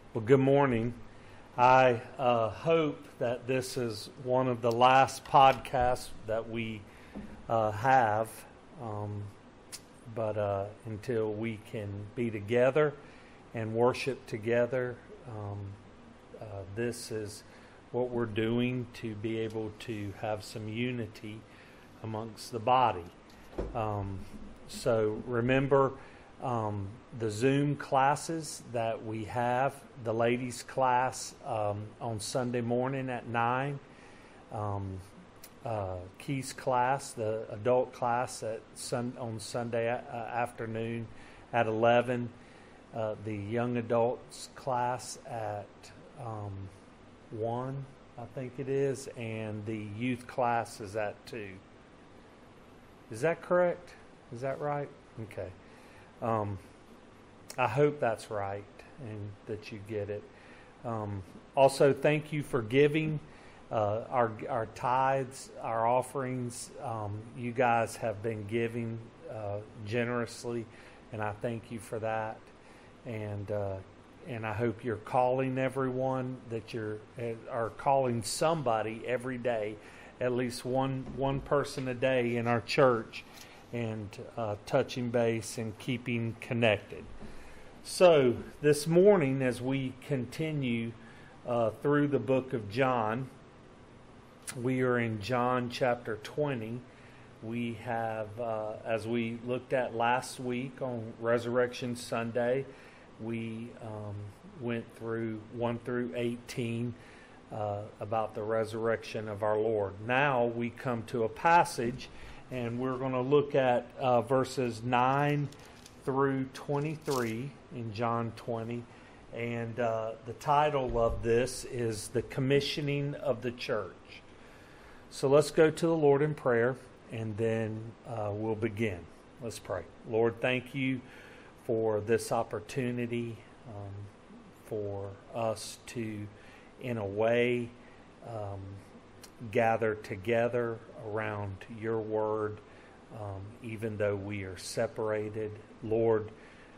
Well, good morning. I hope that this is one of the last podcasts that we have, but until we can be together and worship together, this is what we're doing to be able to have some unity amongst the body. So remember the Zoom classes that we have, the ladies class on Sunday morning at 9, Keith's class, the adult class on Sunday afternoon at 11, the young adults class at 1, I think it is, and the youth class is at 2. Is that correct? Is that right? Okay. I hope that's right and that you get it. Also, thank you for giving our tithes, our offerings. You guys have been giving generously, and I thank you for that. And I hope you're calling everyone, that are calling somebody every day, at least one person a day in our church, and touching base and keeping connected. So this morning, as we continue through the book of John, we are in John chapter 20. We have, as we looked at last week on Resurrection Sunday, we went through 1 through 18 about the resurrection of our Lord. Now we come to a passage, and we're going to look at verses 9 through 23 in John 20. And the title of this is The Commissioning of the Church. So let's go to the Lord in prayer, and then we'll begin. Let's pray. Lord, thank you for this opportunity for us to, in a way, gather together around your word, even though we are separated. Lord,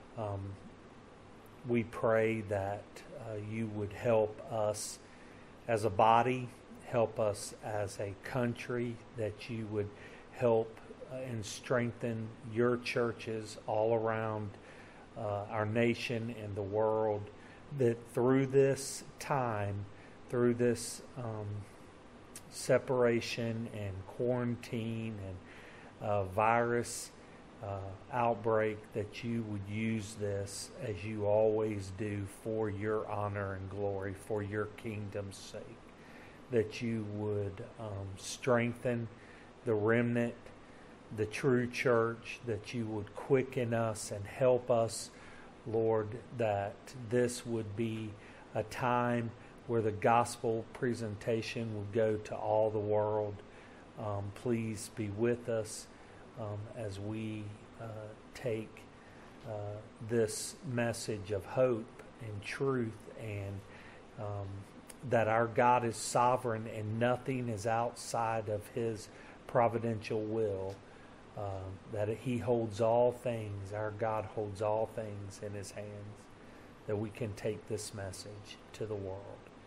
we pray that you would help us as a body, help us as a country, that you would help and strengthen your churches all around our nation and the world, that through this time, through this separation and quarantine and virus outbreak, that you would use this, as you always do, for your honor and glory, for your kingdom's sake, that you would strengthen the remnant, the true church, that you would quicken us and help us, Lord, that this would be a time where the gospel presentation would go to all the world. Please be with us as we take this message of hope and truth, and that our God is sovereign and nothing is outside of his providential will, that he holds all things, our God holds all things in his hands, that we can take this message to the world.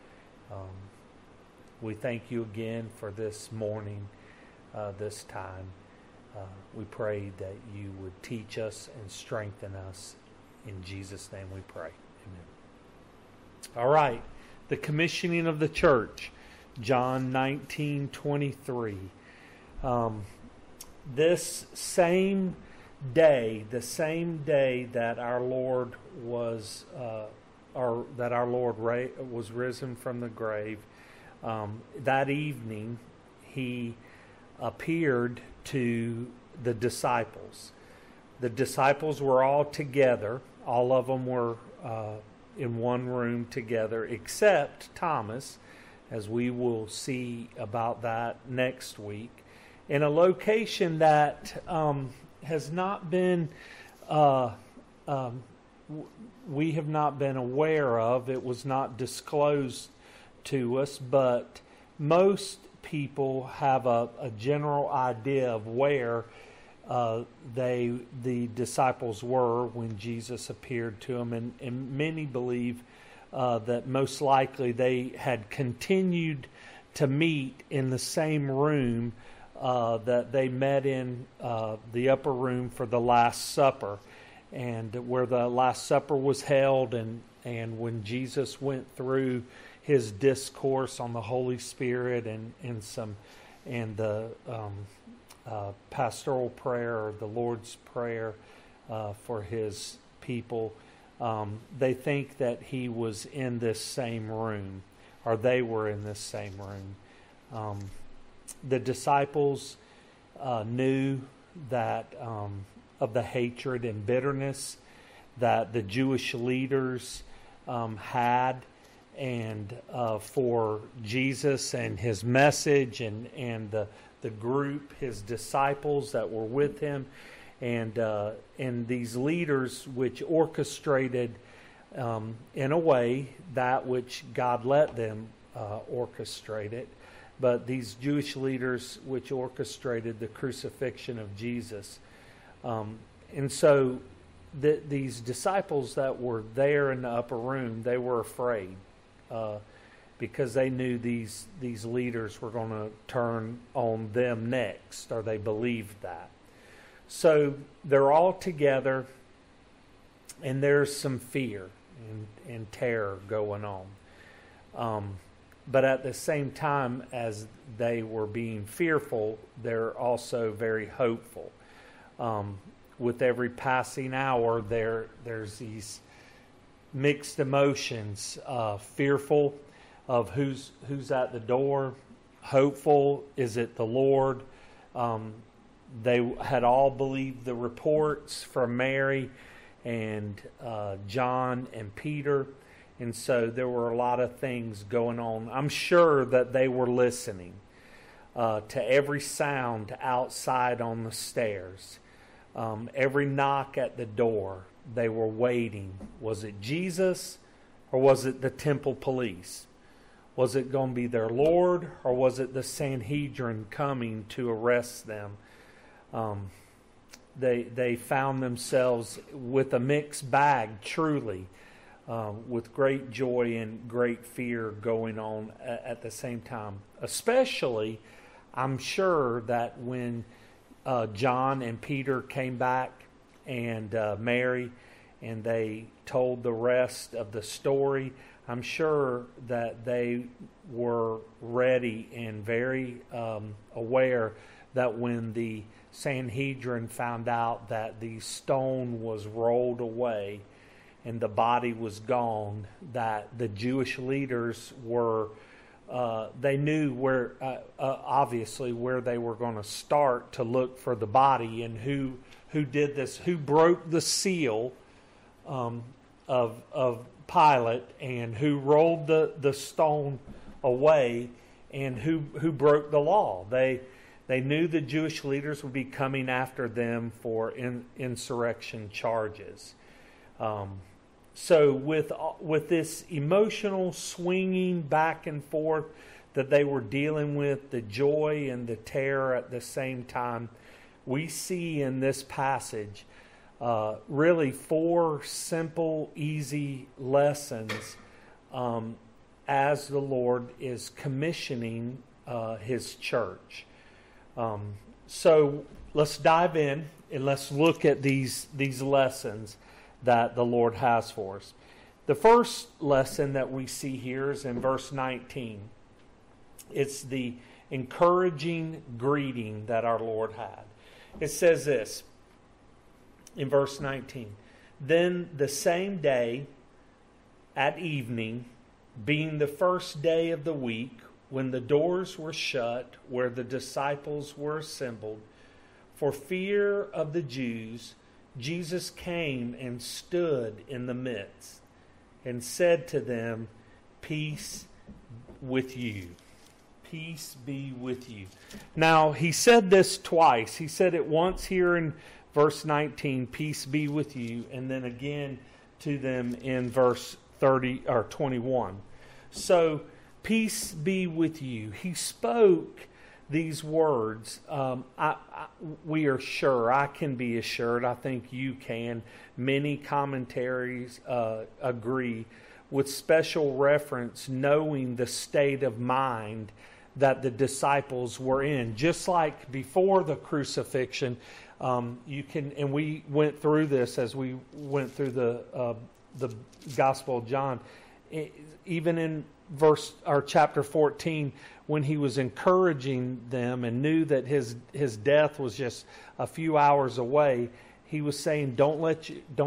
We thank you again for this morning, this time. We pray that you would teach us and strengthen us. In Jesus' name we pray. Amen. All right. The commissioning of the church, John 19:23. This same day, the same day that our Lord was was risen from the grave, that evening he appeared to the disciples. The disciples were all together. All of them were in one room together, except Thomas, as we will see about that next week, in a location that has not been, we have not been aware of. It was not disclosed to us, but most people have a general idea of where the disciples were when Jesus appeared to them, and many believe that most likely they had continued to meet in the same room that they met in the upper room for the Last Supper, and where the Last Supper was held, and when Jesus went through his discourse on the Holy Spirit and the pastoral prayer, or the Lord's Prayer for his people. They think that he was in this same room, or they were in this same room. The disciples knew that of the hatred and bitterness that the Jewish leaders had, and for Jesus and his message, and the group, his disciples that were with him, and these leaders which orchestrated in a way that which God let them orchestrate it, but these Jewish leaders which orchestrated the crucifixion of Jesus. And so these disciples that were there in the upper room, they were afraid because they knew these leaders were going to turn on them next, or they believed that. So they're all together, and there's some fear and terror going on. But at the same time as they were being fearful, they're also very hopeful. With every passing hour, there's these mixed emotions, fearful of who's at the door, hopeful, is it the Lord? They had all believed the reports from Mary and John and Peter, and so there were a lot of things going on. I'm sure that they were listening to every sound outside on the stairs, every knock at the door. They were waiting. Was it Jesus, or was it the temple police? Was it going to be their Lord, or was it the Sanhedrin coming to arrest them? They found themselves with a mixed bag, truly, with great joy and great fear going on at the same time. Especially, I'm sure that when John and Peter came back, and Mary, and they told the rest of the story, I'm sure that they were ready and very aware that when the Sanhedrin found out that the stone was rolled away and the body was gone, that the Jewish leaders were, they knew where, obviously, where they were going to start to look for the body, and who did this, who broke the seal of Pilate, and who rolled the stone away, and who broke the law. They knew the Jewish leaders would be coming after them for insurrection charges. So with this emotional swinging back and forth that they were dealing with, the joy and the terror at the same time, we see in this passage really 4 simple, easy lessons as the Lord is commissioning His church. So let's dive in and let's look at these lessons that the Lord has for us. The first lesson that we see here is in verse 19. It's the encouraging greeting that our Lord had. It says this in verse 19. Then the same day at evening, being the first day of the week, when the doors were shut where the disciples were assembled, for fear of the Jews, Jesus came and stood in the midst and said to them, "Peace with you." Peace be with you. Now, he said this twice. He said it once here in verse 19, "Peace be with you," and then again to them in verse 30 or 21. So, peace be with you. He spoke these words. We are sure, I can be assured, I think you can. Many commentaries agree with special reference, knowing the state of mind that the disciples were in. Just like before the crucifixion, you can, and we went through this as we went through the Gospel of John, even in chapter 14, when he was encouraging them and knew that his death was just a few hours away, he was saying, don't let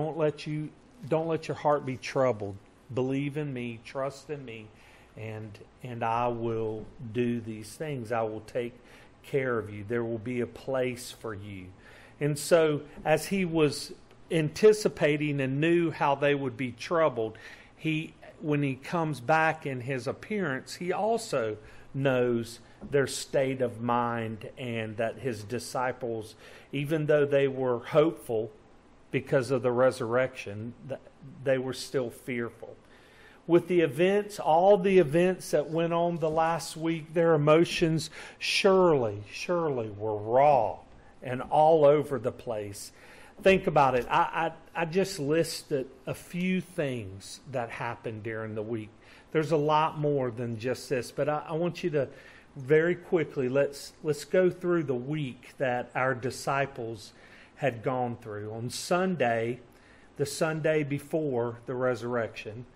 your heart be troubled. Believe in me, trust in me, and I will do these things. I will take care of you. There will be a place for you. And so as he was anticipating and knew how they would be troubled, when he comes back in his appearance, he also knows their state of mind, and that his disciples, even though they were hopeful because of the resurrection, they were still fearful. With the events, all the events that went on the last week, their emotions surely were raw and all over the place. Think about it. I just listed a few things that happened during the week. There's a lot more than just this, but I want you to very quickly, let's go through the week that our disciples had gone through. On Sunday, the Sunday before the resurrection,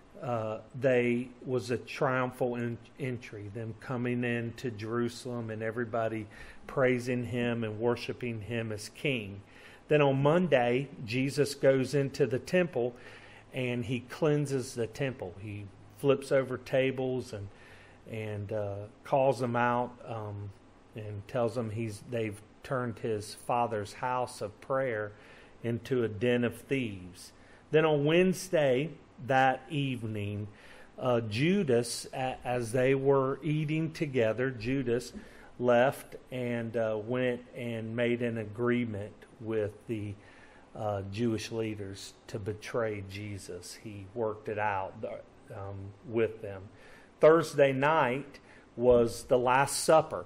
they was a triumphal entry, them coming into Jerusalem and everybody praising him and worshiping him as king. Then on Monday, Jesus goes into the temple and he cleanses the temple. He flips over tables and calls them out and tells them they've turned his Father's house of prayer into a den of thieves. Then on Wednesday, that evening, Judas, as they were eating together, Judas left and went and made an agreement with the Jewish leaders to betray Jesus. He worked it out with them. Thursday night was the Last Supper,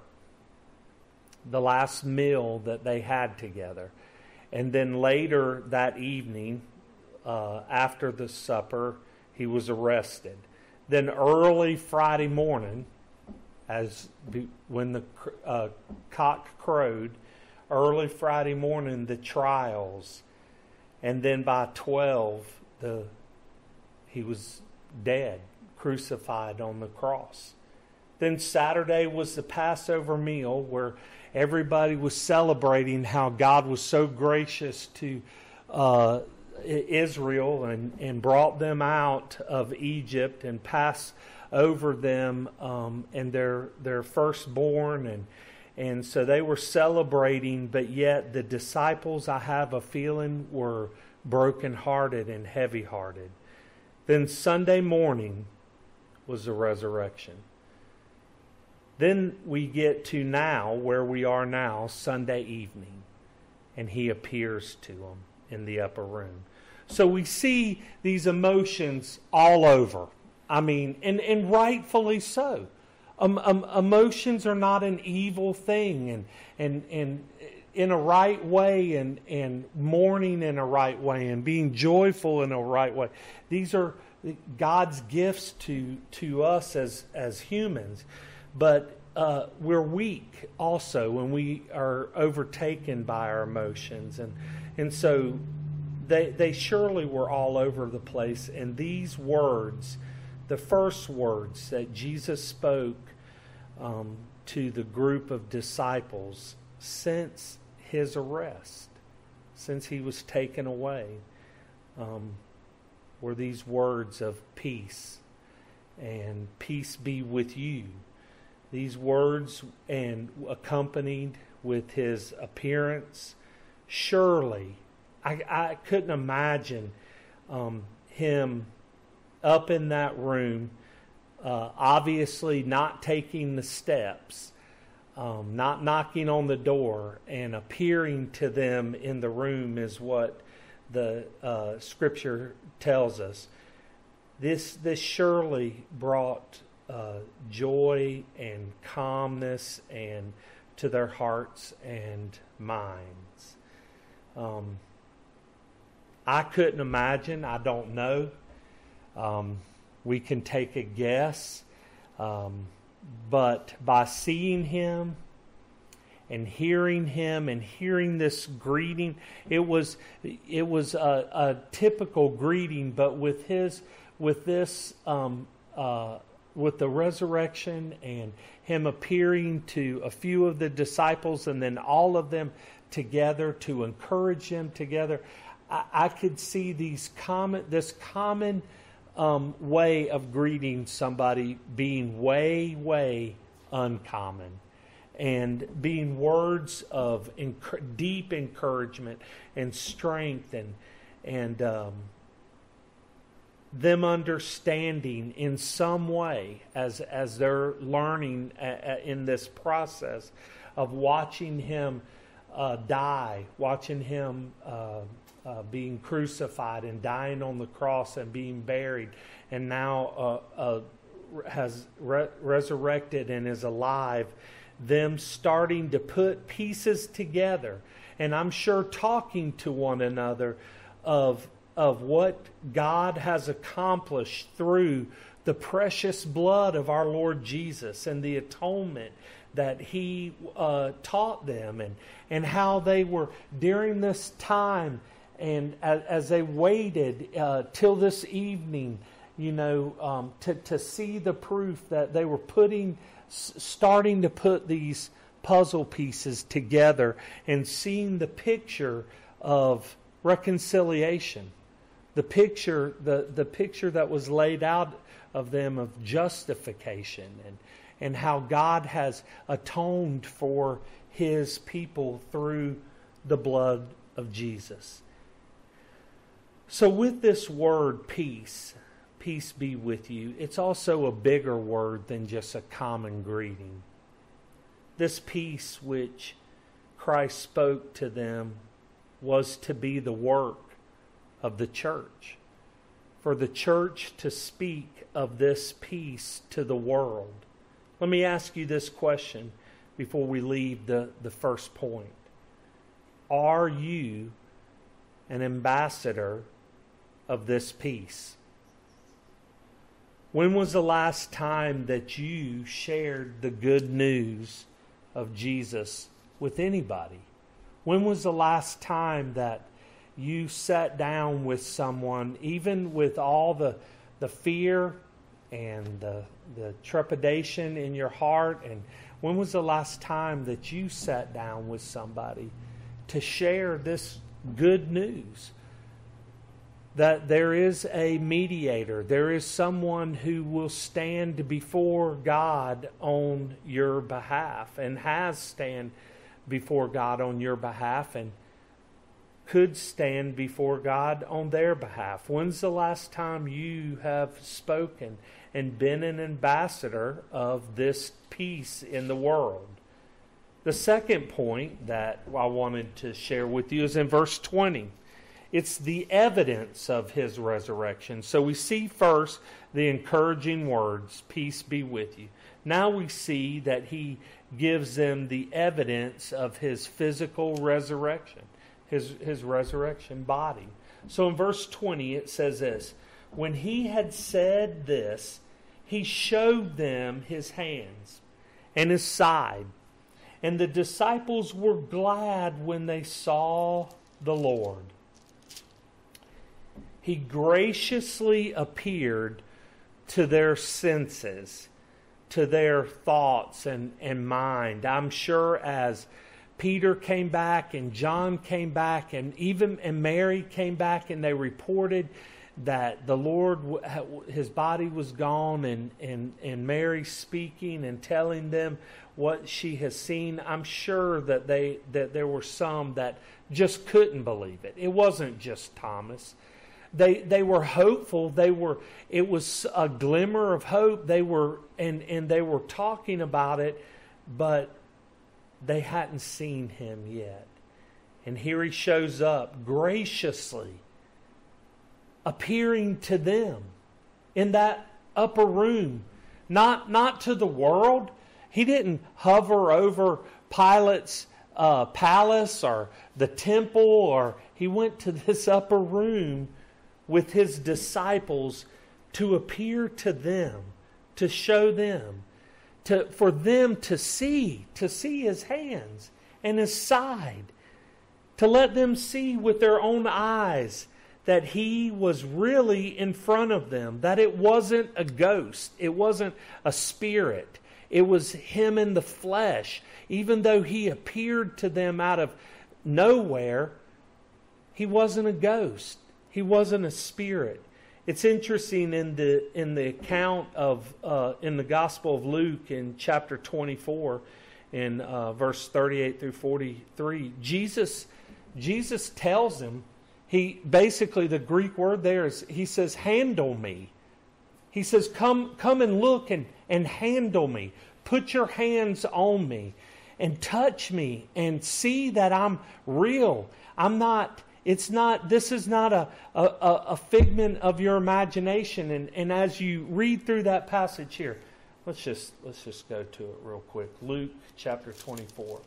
the last meal that they had together. And then later that evening, after the supper, he was arrested. Then early Friday morning, when the cock crowed, early Friday morning, the trials. And then by 12, he was dead, crucified on the cross. Then Saturday was the Passover meal, where everybody was celebrating how God was so gracious to Israel and brought them out of Egypt and passed over them and their firstborn, and so they were celebrating, but yet the disciples, I have a feeling, were brokenhearted and heavy-hearted. Then Sunday morning was the resurrection. Then we get to now, where we are now, Sunday evening, and he appears to them in the upper room. So we see these emotions all over. I mean, and rightfully so. Emotions are not an evil thing, and in a right way, and mourning in a right way, and being joyful in a right way. These are God's gifts to us as humans. But we're weak also when we are overtaken by our emotions. And so they surely were all over the place. And these words, the first words that Jesus spoke to the group of disciples since his arrest, since he was taken away, were these words of peace, and peace be with you. These words, and accompanied with his appearance, surely, I couldn't imagine him up in that room, obviously not taking the steps, not knocking on the door, and appearing to them in the room is what the Scripture tells us. This surely brought joy and calmness and to their hearts and minds. I couldn't imagine. I don't know. We can take a guess. But by seeing him and hearing this greeting, it was a typical greeting, but with the resurrection and him appearing to a few of the disciples and then all of them together to encourage them together, I could see this common way of greeting somebody being way uncommon, and being words of deep encouragement and strength, and them understanding in some way as they're learning in this process of watching him die, watching him being crucified and dying on the cross and being buried, and now has resurrected and is alive. Them starting to put pieces together, and I'm sure talking to one another of what God has accomplished through the precious blood of our Lord Jesus and the atonement that He taught them, and how they were during this time, and as they waited till this evening, to see the proof that they were starting to put these puzzle pieces together and seeing the picture of reconciliation, the picture that was laid out of them of justification, and how God has atoned for His people through the blood of Jesus. So with this word peace be with you, it's also a bigger word than just a common greeting. This peace which Christ spoke to them was to be the work of the church. For the church to speak of this peace to the world. Let me ask you this question before we leave the first point. Are you an ambassador of this peace? When was the last time that you shared the good news of Jesus with anybody? When was the last time that you sat down with someone, even with all the fear and the trepidation in your heart? And when was the last time that you sat down with somebody to share this good news? That there is a mediator, there is someone who will stand before God on your behalf, and has stand before God on your behalf, and could stand before God on their behalf. When's the last time you have spoken and been an ambassador of this peace in the world? The second point that I wanted to share with you is in verse 20. It's the evidence of His resurrection. So we see first the encouraging words, peace be with you. Now we see that He gives them the evidence of His physical resurrection, His resurrection body. So in verse 20 it says this: when He had said this, He showed them His hands and His side. And the disciples were glad when they saw the Lord. He graciously appeared to their senses, to their thoughts and mind. I'm sure as Peter came back and John came back and Mary came back, and they reported that the Lord, His body was gone, and Mary speaking and telling them what she has seen. I'm sure that there were some that just couldn't believe it. It wasn't just Thomas. They were hopeful. It was a glimmer of hope. They were talking about it, but they hadn't seen Him yet. And here He shows up graciously, appearing to them in that upper room, not to the world. He didn't hover over Pilate's palace or the temple, or He went to this upper room with His disciples to appear to them, to show them, for them to see His hands and His side, to let them see with their own eyes that He was really in front of them, that it wasn't a ghost, it wasn't a spirit, it was Him in the flesh. Even though He appeared to them out of nowhere, He wasn't a ghost, He wasn't a spirit. It's interesting in the account of in the Gospel of Luke in chapter 24, in verse 38 through 43, Jesus tells him, he basically, the Greek word there is, He says, handle me. He says, come and look and handle me. Put your hands on me and touch me and see that I'm real. This is not a figment of your imagination. And as you read through that passage here, let's just go to it real quick. Luke chapter 24.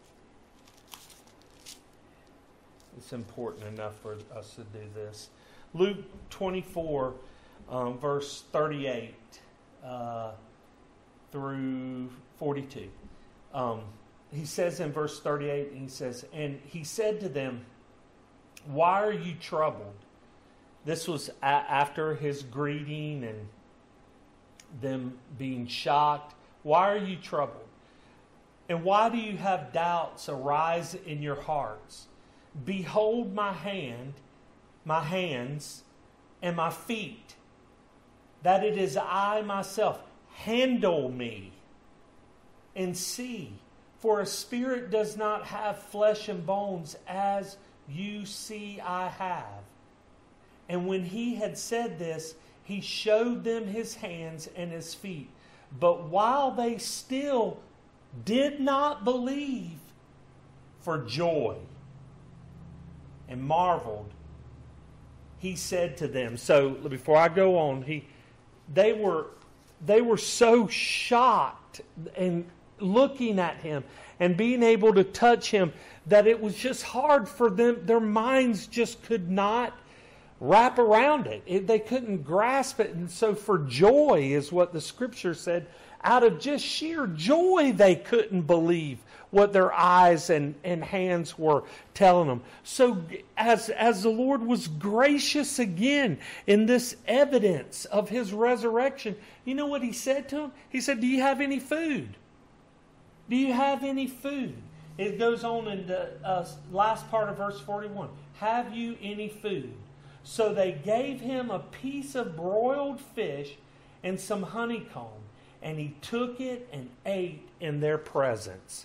It's important enough for us to do this. Luke 24, verse 38 through 42. He says in verse 38, he says, and He said to them, why are you troubled? This was after His greeting and them being shocked. Why are you troubled? And why do you have doubts arise in your hearts? Behold my hands, and my feet, that it is I myself. Handle me and see. For a spirit does not have flesh and bones, as you see I have. And when He had said this, He showed them His hands and His feet. But while they still did not believe, for joy and marveled, He said to them. So before I go on, they were so shocked and looking at Him and being able to touch Him that it was just hard for them. Their minds just could not wrap around it. They couldn't grasp it. And so for joy is what the Scripture said. Out of just sheer joy, they couldn't believe what their eyes and hands were telling them. So as the Lord was gracious again in this evidence of His resurrection, you know what He said to them? He said, do you have any food? Do you have any food? It goes on in the last part of verse 41. Have you any food? So they gave Him a piece of broiled fish and some honeycomb, and He took it and ate in their presence.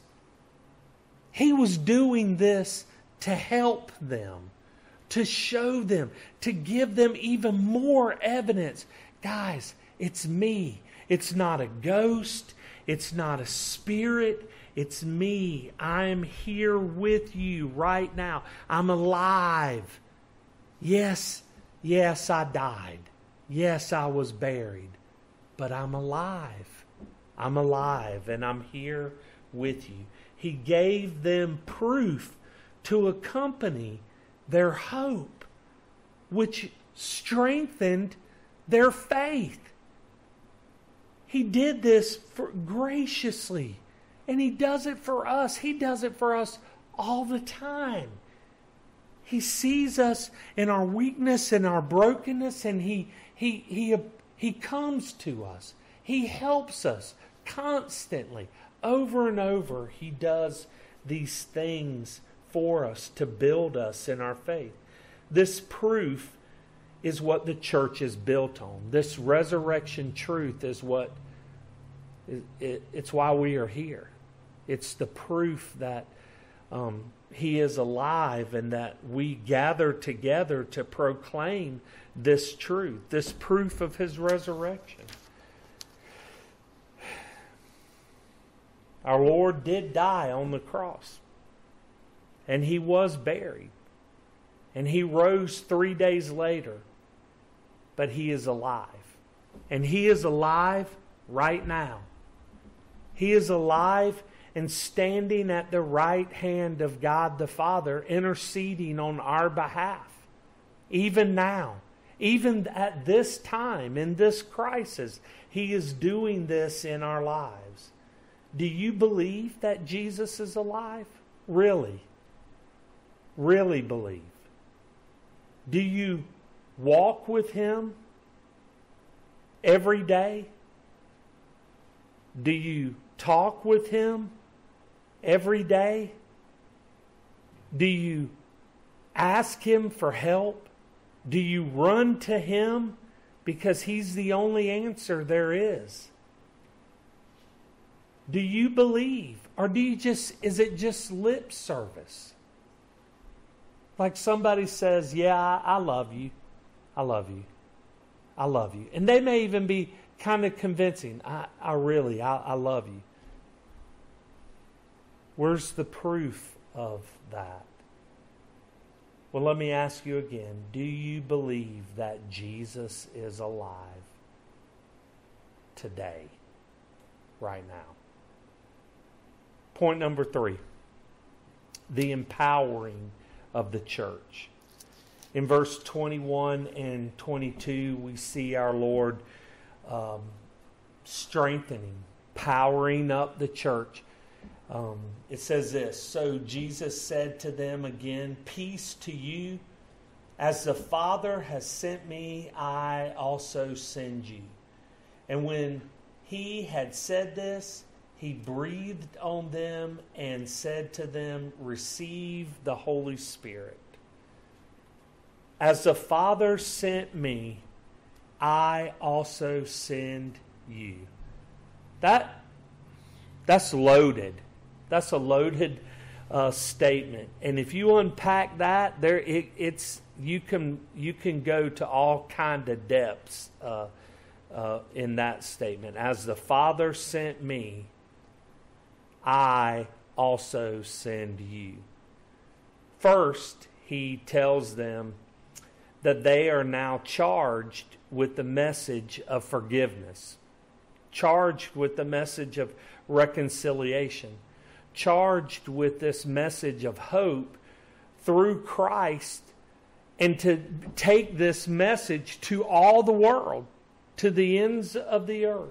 He was doing this to help them, to show them, to give them even more evidence. Guys, it's me. It's not a ghost. It's not a spirit. It's me. I'm here with you right now. I'm alive. Yes, I died. Yes, I was buried. But I'm alive. I'm alive, and I'm here with you. He gave them proof to accompany their hope, which strengthened their faith. He did this graciously, and He does it for us. He does it for us all the time. He sees us in our weakness and our brokenness, and He comes to us. He helps us constantly. Over and over, He does these things for us to build us in our faith. This proof is what the church is built on. This resurrection truth is what it's why we are here. It's the proof that He is alive, and that we gather together to proclaim this truth, this proof of His resurrection. Our Lord did die on the cross, and He was buried, and He rose 3 days later, but He is alive. And He is alive right now. He is alive and standing at the right hand of God the Father, interceding on our behalf, even now. Even at this time, in this crisis, He is doing this in our lives. Do you believe that Jesus is alive? Really? Really believe? Do you walk with Him every day? Do you talk with Him every day? Do you ask Him for help? Do you run to Him because He's the only answer there is? Do you believe? Or is it just lip service? Like somebody says, yeah, I love you. I love you. I love you. And they may even be kind of convincing. I love you. Where's the proof of that? Well, let me ask you again. Do you believe that Jesus is alive today, right now? Point number 3, the empowering of the church. In verse 21 and 22, we see our Lord strengthening, powering up the church. It says this, so Jesus said to them again, peace to you. As the Father has sent me, I also send you. And when He had said this, He breathed on them and said to them, receive the Holy Spirit. As the Father sent me, I also send you. That's loaded. That's a loaded statement. And if you unpack that, you can go to all kind of depths in that statement. As the Father sent me, I also send you. First, He tells them that they are now charged with the message of forgiveness, charged with the message of reconciliation, charged with this message of hope through Christ, and to take this message to all the world, to the ends of the earth.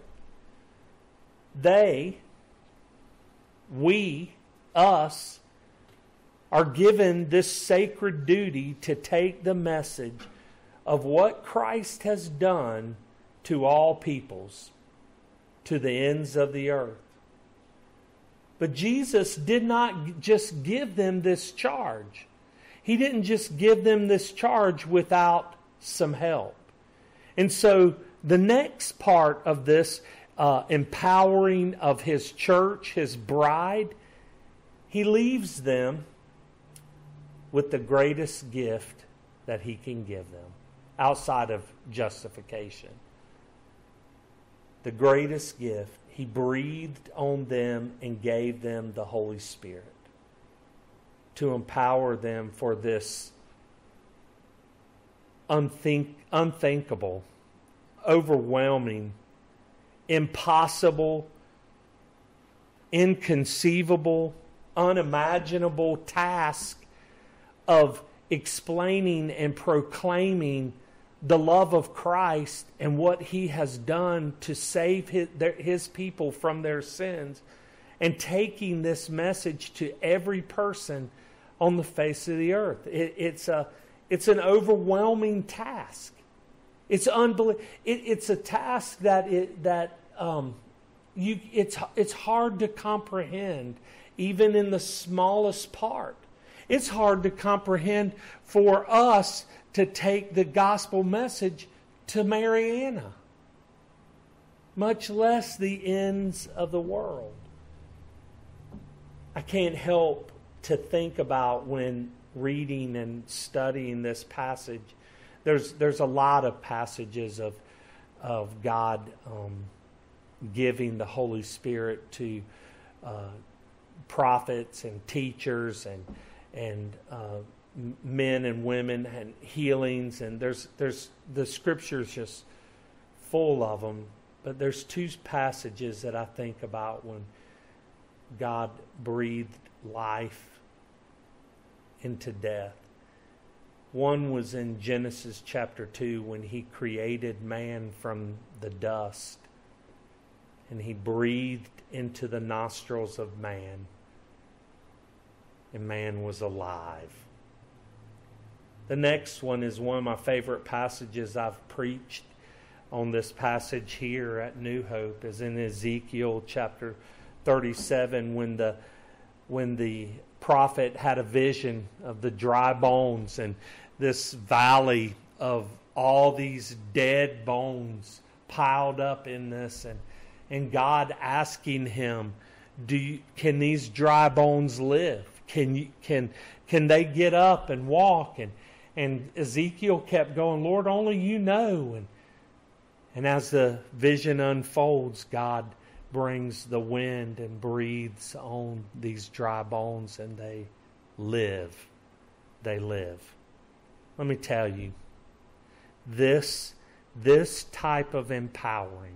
Us, are given this sacred duty to take the message of what Christ has done to all peoples, to the ends of the earth. But Jesus did not just give them this charge. He didn't just give them this charge without some help. And so the next part of this empowering of His church, His bride, He leaves them with the greatest gift that He can give them outside of justification. The greatest gift, He breathed on them and gave them the Holy Spirit to empower them for this unthinkable, overwhelming, impossible, inconceivable, unimaginable task of explaining and proclaiming the love of Christ and what He has done to save His people from their sins, and taking this message to every person on the face of the earth. It's an overwhelming task. It's unbelievable. It's a task it's hard to comprehend, even in the smallest part. It's hard to comprehend for us to take the gospel message to Mariana, much less the ends of the world. I can't help to think about, when reading and studying this passage, there's a lot of passages of God giving the Holy Spirit to prophets and teachers and men and women, and healings, and there's the Scripture's just full of them. But there's two passages that I think about when God breathed life into death. One was in Genesis chapter 2 when he created man from the dust and he breathed into the nostrils of man, and man was alive. The next one is one of my favorite passages. I've preached on this passage here at New Hope, is in Ezekiel chapter 37 when the prophet had a vision of the dry bones and this valley of all these dead bones piled up in this, and God asking him, can these dry bones live? Can they get up and walk? And Ezekiel kept going, Lord, only you know. And as the vision unfolds, God brings the wind and breathes on these dry bones, and they live. They live. Let me tell you, this type of empowering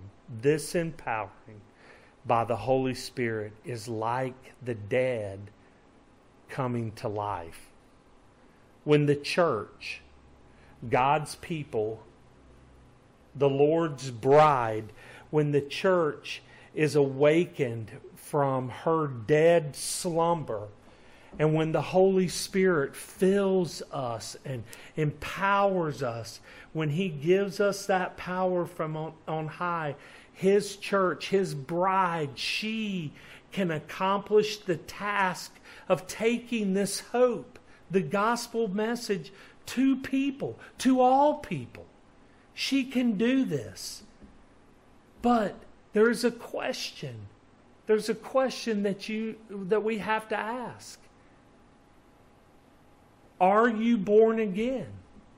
by the Holy Spirit is like the dead coming to life. When the church, God's people, the Lord's bride, when the church is awakened from her dead slumber, and when the Holy Spirit fills us and empowers us, when He gives us that power from on high, His church, His bride, she can accomplish the task of taking this hope, the gospel message, to people, to all people. She can do this. But there is a question. There's a question that we have to ask. Are you born again?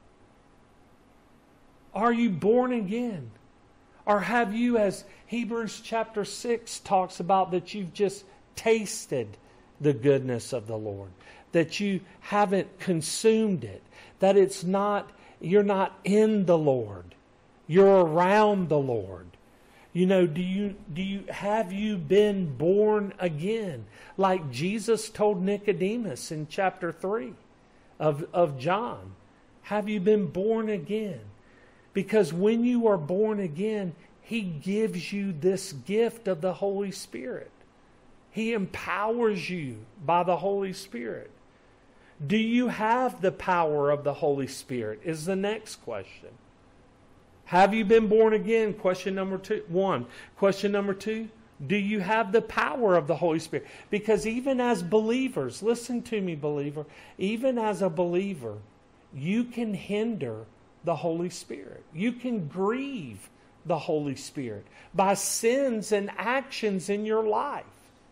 Are you born again? Or have you, as Hebrews chapter 6 talks about, that you've just tasted the goodness of the Lord, that you haven't consumed it, that you're not in the Lord, you're around the Lord. You know, have you been born again? Like Jesus told Nicodemus in chapter 3 of John. Have you been born again? Because when you are born again, He gives you this gift of the Holy Spirit. He empowers you by the Holy Spirit. Do you have the power of the Holy Spirit? Is the next question. Have you been born again? Question number 1. Question number 2, do you have the power of the Holy Spirit? Because even as believers, listen to me, believer, even as a believer, you can hinder the Holy Spirit. You can grieve the Holy Spirit by sins and actions in your life.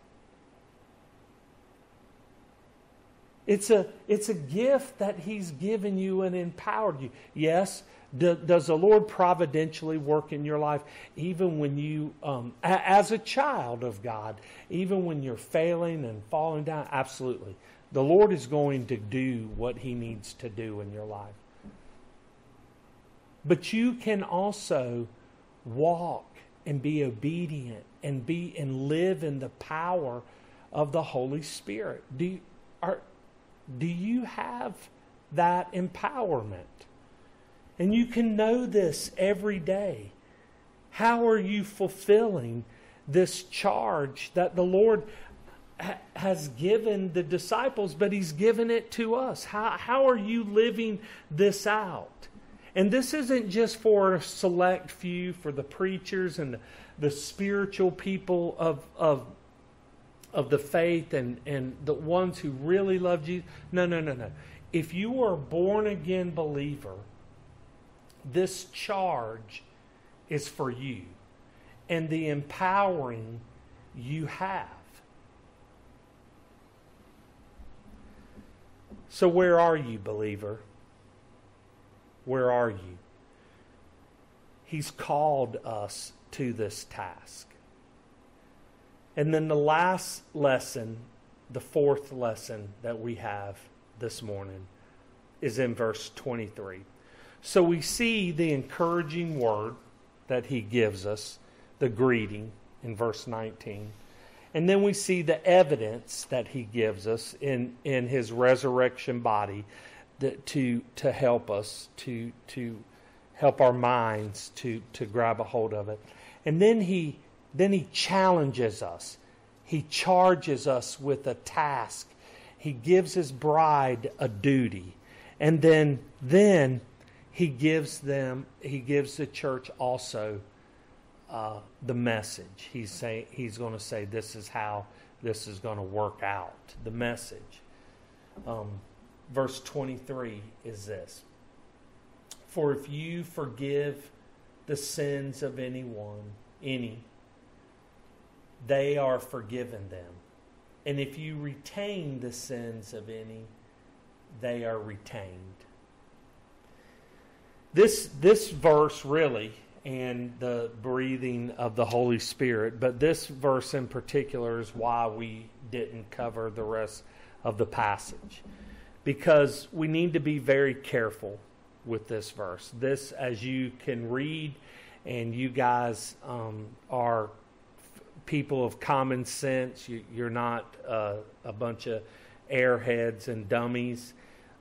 It's a gift that He's given you and empowered you. Yes, does the Lord providentially work in your life even when you, as a child of God, even when you're failing and falling down? Absolutely. The Lord is going to do what He needs to do in your life. But you can also walk and be obedient and live in the power of the Holy Spirit. Do you have that empowerment? And you can know this every day. How are you fulfilling this charge that the Lord has given the disciples, but He's given it to us? How are you living this out? And this isn't just for a select few, for the preachers and the spiritual people of the faith and the ones who really love Jesus. No. If you are a born again believer, this charge is for you and the empowering you have. So where are you, believer? Where are you? He's called us to this task. And then the last lesson, the fourth lesson that we have this morning, is in verse 23. So we see the encouraging word that He gives us, the greeting in verse 19. And then we see the evidence that He gives us in His resurrection body to help us, to help our minds to grab a hold of it. And then he challenges us. He charges us with a task. He gives his bride a duty. And then he gives the church also the message. He's going to say this is how this is going to work out. The message. Verse 23 is this: for if you forgive the sins of any, they are forgiven them. And if you retain the sins of any, they are retained. This verse really, and the breathing of the Holy Spirit, but this verse in particular is why we didn't cover the rest of the passage. Because we need to be very careful with this verse. This, as you can read, and you guys are people of common sense. You're not a bunch of airheads and dummies.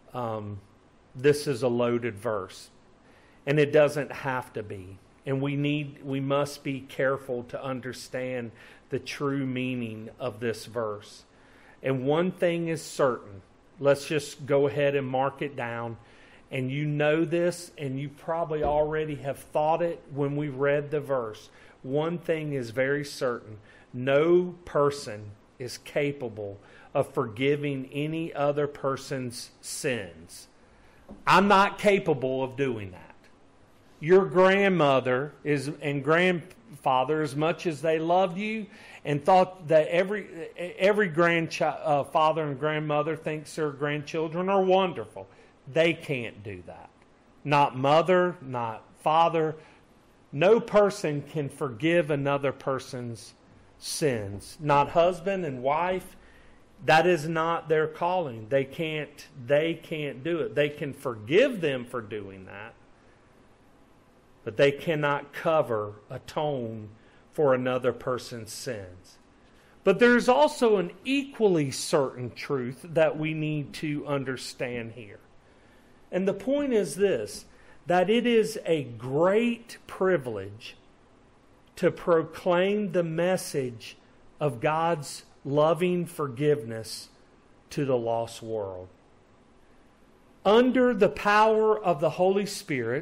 This is a loaded verse, and it doesn't have to be. And we must be careful to understand the true meaning of this verse. And one thing is certain. Let's just go ahead and mark it down. And you know this, and you probably already have thought it when we read the verse. One thing is very certain. No person is capable of forgiving any other person's sins. I'm not capable of doing that. Your grandmother and grandfather, as much as they loved you and thought that every grandfather and grandmother thinks their grandchildren are wonderful, they can't do that. Not mother, not father. No person can forgive another person's sins. Not husband and wife. That is not their calling. They can't do it. They can forgive them for doing that, but they cannot atone for another person's sins. But there's also an equally certain truth that we need to understand here. And the point is this, that it is a great privilege to proclaim the message of God's loving forgiveness to the lost world. Under the power of the Holy Spirit,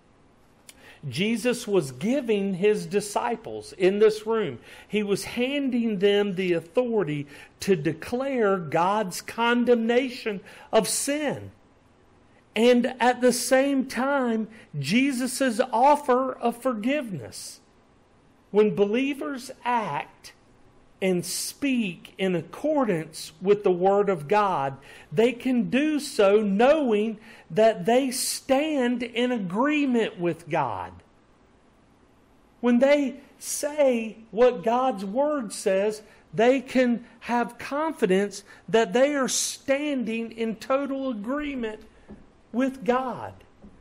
Jesus was giving his disciples in this room, he was handing them the authority to declare God's condemnation of sin. And at the same time, Jesus' offer of forgiveness. When believers act and speak in accordance with the Word of God, they can do so knowing that they stand in agreement with God. When they say what God's Word says, they can have confidence that they are standing in total agreement with God.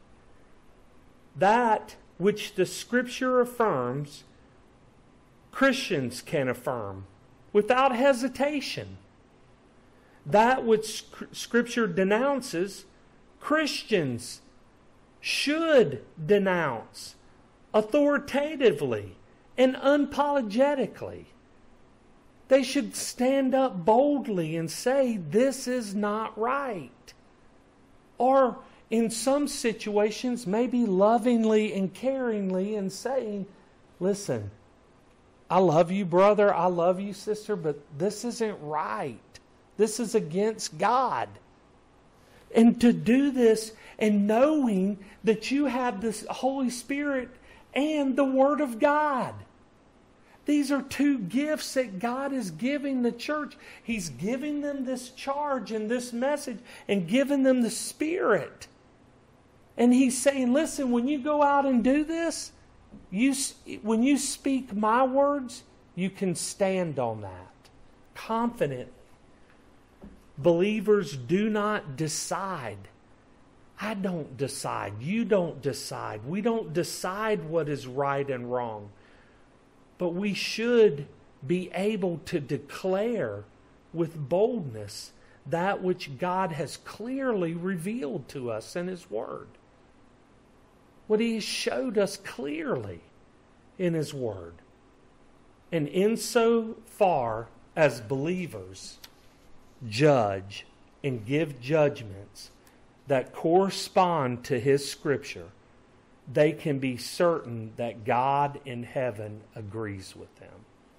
That which the Scripture affirms, Christians can affirm without hesitation. That which Scripture denounces, Christians should denounce authoritatively and unapologetically. They should stand up boldly and say, this is not right. Or in some situations, maybe lovingly and caringly and saying, listen, I love you, brother. I love you, sister, but this isn't right. This is against God. And to do this and knowing that you have this Holy Spirit and the Word of God. These are two gifts that God is giving the church. He's giving them this charge and this message and giving them the Spirit. And He's saying, listen, when you go out and do this, when you speak my words, you can stand on that confidently. Believers do not decide. I don't decide. You don't decide. We don't decide what is right and wrong. But we should be able to declare with boldness that which God has clearly revealed to us in His Word. What He has showed us clearly in His Word. And insofar as believers judge and give judgments that correspond to His Scripture, they can be certain that God in heaven agrees with them.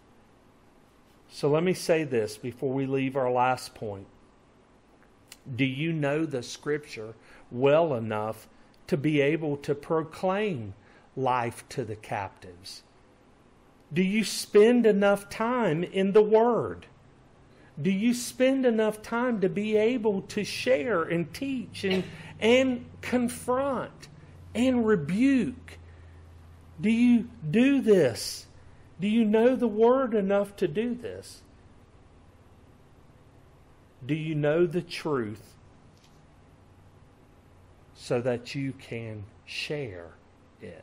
So let me say this before we leave our last point. Do you know the Scripture well enough to be able to proclaim life to the captives? Do you spend enough time in the Word? Do you spend enough time to be able to share and teach and confront and rebuke? Do you do this? Do you know the Word enough to do this? Do you know the truth so that you can share it?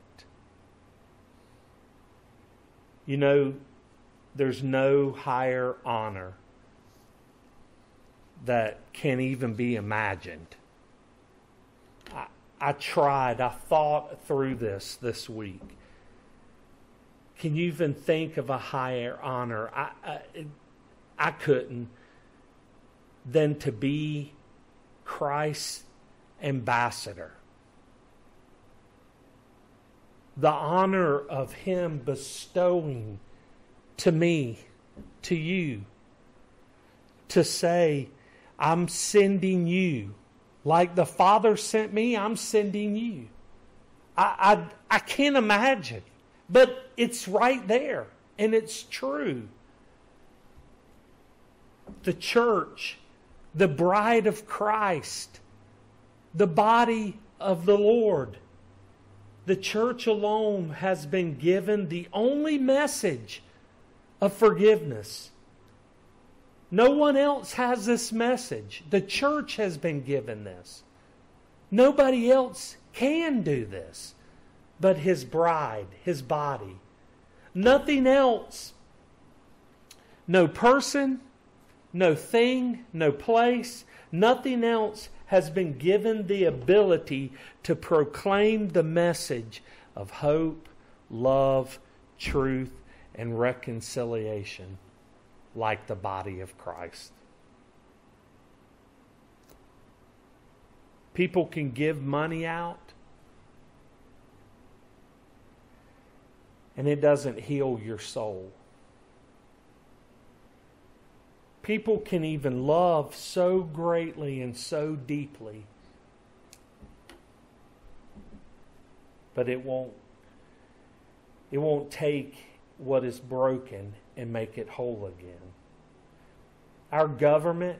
You know, there's no higher honor that can even be imagined. I thought through this week. Can you even think of a higher honor? I couldn't, than to be Christ's ambassador. The honor of Him bestowing to me, to you, to say, I'm sending you. Like the Father sent me, I'm sending you. I can't imagine. But it's right there. And it's true. The church, the bride of Christ, the body of the Lord. The church alone has been given the only message of forgiveness. No one else has this message. The church has been given this. Nobody else can do this but His bride, His body. Nothing else. No person, no thing, no place, nothing else has been given the ability to proclaim the message of hope, love, truth, and reconciliation like the body of Christ. People can give money out, and it doesn't heal your soul. People can even love so greatly and so deeply, but it won't take what is broken and make it whole again. Our government,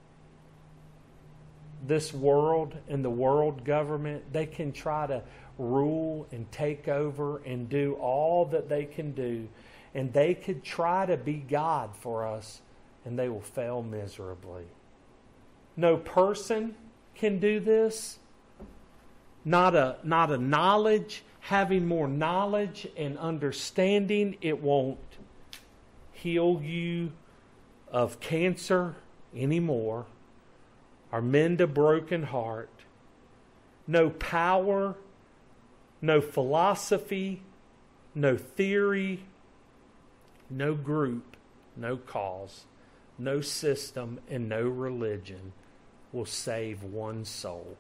this world and the world government, they can try to rule and take over and do all that they can do, and they could try to be God for us, and they will fail miserably. No person can do this. Not a knowledge, having more knowledge and understanding, it won't heal you of cancer anymore or mend a broken heart. No power, no philosophy, no theory, no group, no cause, no system, and no religion will save one soul.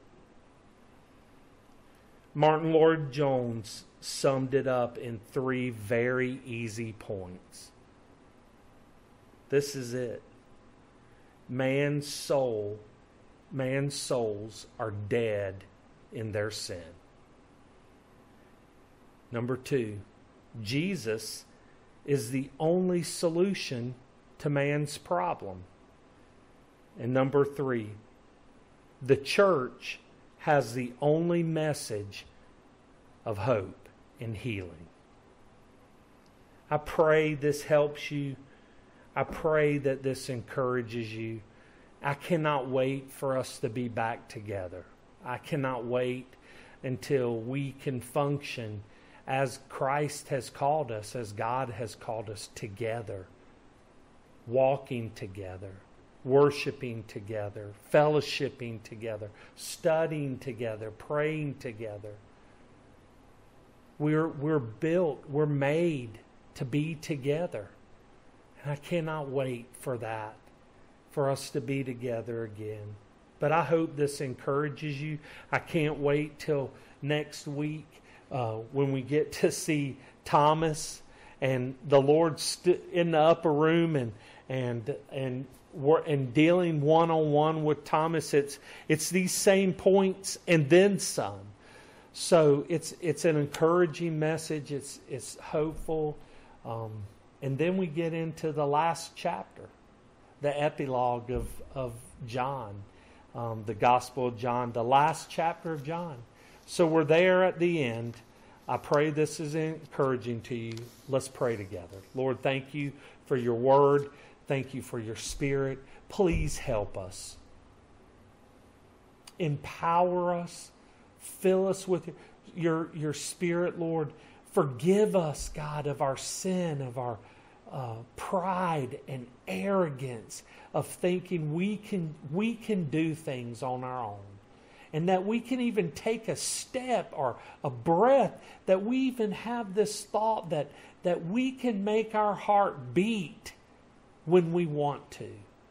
Martin Lloyd-Jones summed it up in 3 very easy points. This is it. Man's souls are dead in their sin. Number 2, Jesus is the only solution to man's problem. And number 3, the church has the only message of hope and healing. I pray this helps you. I pray that this encourages you. I cannot wait for us to be back together. I cannot wait until we can function as Christ has called us, as God has called us, together, walking together, worshiping together, fellowshipping together, studying together, praying together. We're built, we're made to be together. And I cannot wait for that, for us to be together again. But I hope this encourages you. I can't wait till next week when we get to see Thomas and the Lord in the upper room and dealing one-on-one with Thomas. It's these same points and then some. So it's an encouraging message. It's hopeful. And then we get into the last chapter, the epilogue of John, the Gospel of John, the last chapter of John. So we're there at the end. I pray this is encouraging to you. Let's pray together. Lord, thank you for your word. Thank you for your Spirit. Please help us. Empower us. Fill us with your Spirit, Lord. Forgive us, God, of our sin, of our pride and arrogance of thinking we can do things on our own. And that we can even take a step or a breath, that we even have this thought that we can make our heart beat when we want to.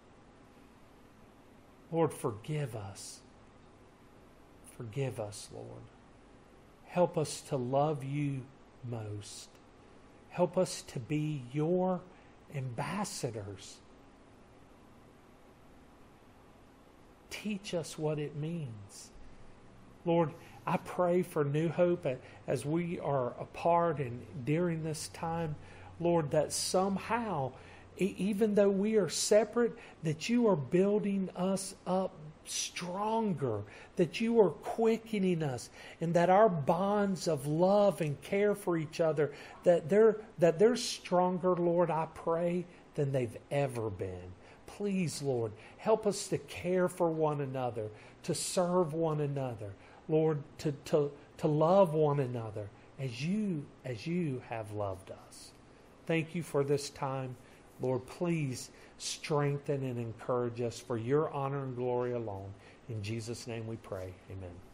Lord, forgive us. Forgive us, Lord. Help us to love you most. Help us to be your ambassadors. Teach us what it means. Lord, I pray for New Hope as we are apart and during this time, Lord, that somehow, even though we are separate, that you are building us up stronger, that you are quickening us, and that our bonds of love and care for each other, that they're stronger, Lord, I pray, than they've ever been. Please, Lord, help us to care for one another, to serve one another, Lord, to love one another as you have loved us. Thank you for this time. Lord, please strengthen and encourage us for your honor and glory alone. In Jesus' name we pray. Amen.